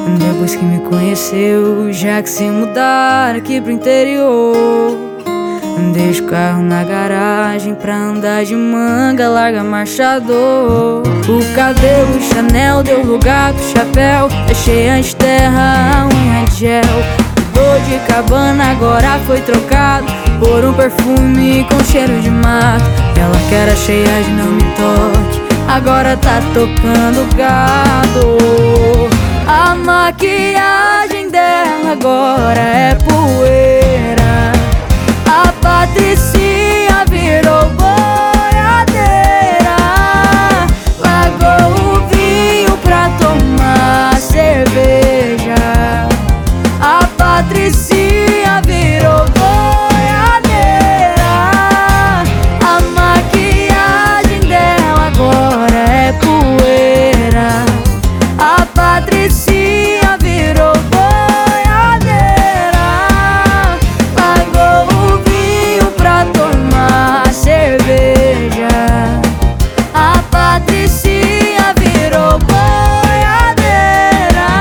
Depois que me conheceu, já que se mudar aqui pro interior, deixa o carro na garagem pra andar de manga, larga marchador. O cabelo Chanel deu lugar pro chapéu, é cheia de terra, a unha de gel. O de cabana agora foi trocado por um perfume com cheiro de mato. Ela que era cheia de não me toque, agora tá tocando gado. A maquiagem dela agora é poeira. A Patricinha virou boiadeira. Largou o vinho pra tomar cerveja. A Patricinha virou boiadeira. A maquiagem dela agora é poeira. A Patricinha virou boiadeira. Largou o vinho pra tomar cerveja. A Patricinha virou boiadeira.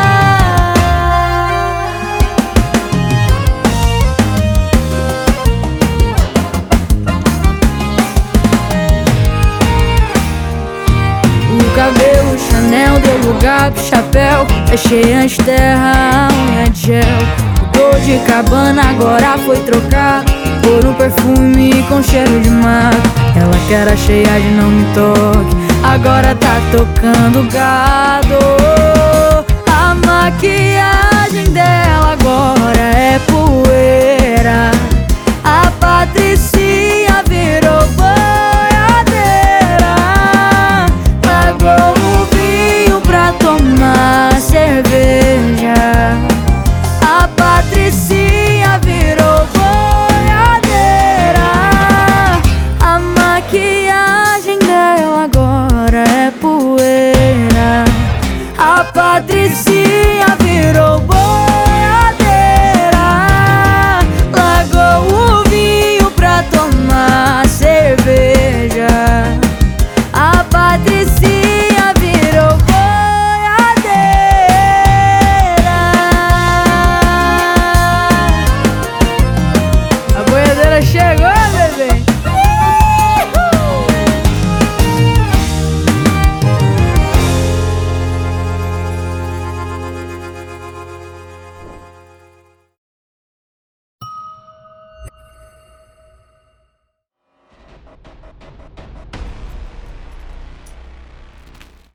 O cabelo Chanel deu lugar pro chapéu, é cheia de terra, a unha de gel. O de cabana agora foi trocado por um perfume com cheiro de mato. Ela que era cheia de não me toque, agora tá tocando gado. A maquiagem dela agora é poeira. A Patricinha virou boiadeira. Largou o vinho pra tomar cerveja. A Patricinha virou boiadeira. A maquiagem dela agora é poeira. A Patricinha